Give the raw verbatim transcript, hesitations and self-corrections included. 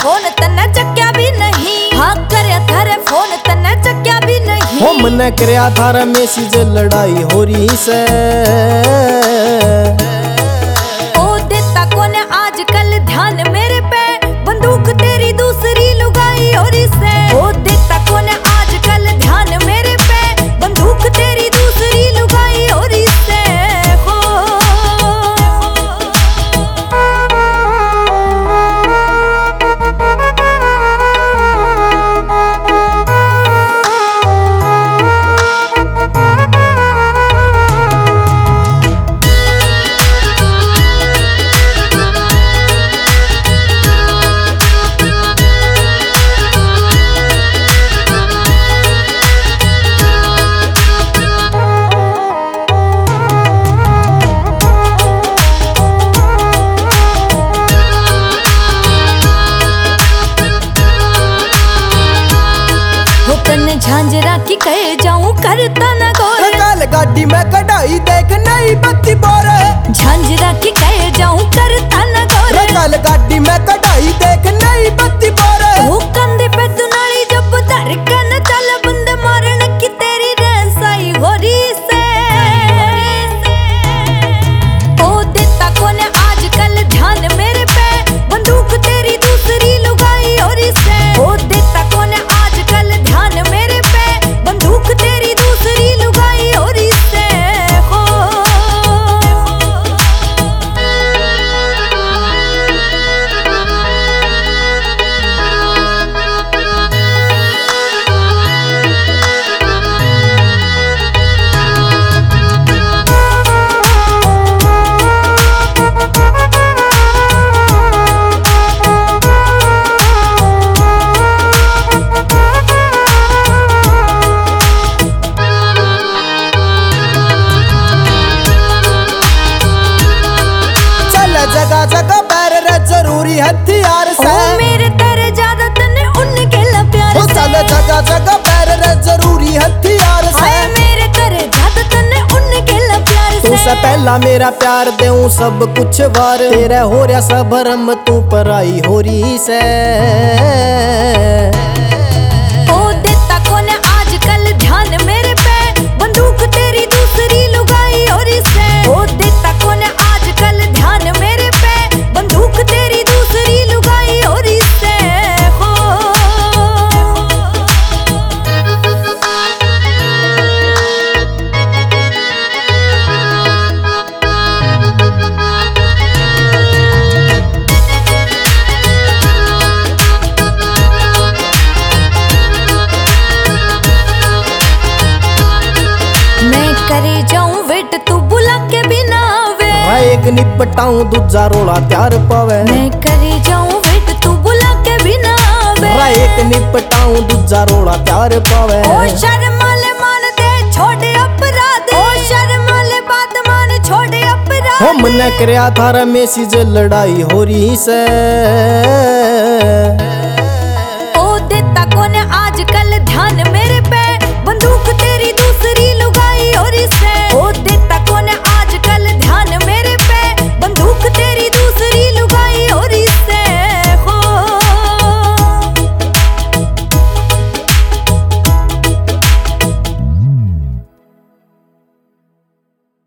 Phone तन्ने चक्या भी नहीं, हाँ करया थारे फोन तन्ने चक्या भी नहीं। हो मने करया थारा मैसेज लड़ाई हो रही से। ओ देता कोने आजकल ध्यान मेरे पे, बंदूक तेरी दूसरी लुगाई हो रही से। ओ देता कोने आजकल ध्यान मेरे पे, बंदूक तेरी दूसरी लुगाई हो रही से। हो झांझरा की कहे जाऊं करता न गौर, काल गाड़ी में कढ़ाई देख नहीं बत्ती बोरे। झांझरा की कहे जाऊं करता न गौर, काल गाड़ी में कढ़ाई देख नहीं बत्ती बोरे। वो कंधे पे दुनाली जब धड़कन चल बंदे मारन की तेरी रसाई हो रही से। ओ देता कोने आजकल ध्यान मेरे पे, बंदूक तेरी दूसरी लुगाई हो रही से। ओ देता कोने आजकल ध्यान मेरे पे, बंदूक तेरी दूसरी लुगाई हो रही से। हो जगह जगह पैर रे जरूरी हथियार से। ओ मेरे तेरे ज्यादा तने उनके ला प्यार से। चल जगह जगह पैर रे जरूरी हथियार से। मेरे तेरे ज्यादा तने उनके ला प्यार से। तू से पहला मेरा प्यार देऊं सब कुछ वार, तेरा हो रहा सब भरम तू पराई हो रही से। ओ देता कोने आजकल ध्यान मेरे पे, बंदूक तेरी दूसरी लुगाई हो रही से। ओ देता कोने आजकल ध्यान मेरे पे, बंदूक तेरी दूसरी लुगाई हो रही से। हो मैं करे जाऊं वेट तू बुला के बिना वे, एक निपटाऊं दूजा रोला प्यार पावे। मैं करे जाऊं वेट तू बुला के बिना वे, एक निपटाऊं दूजा रोला प्यार पावे। ओ शर्माले मान दे छोड़े अपराध, ओ शर्माले बात मान छोड़े अपराध। हो मने करया थारा मैसेज लड़ाई हो रही से। ओ देता कोने आजकल ध्यान मेरे पे,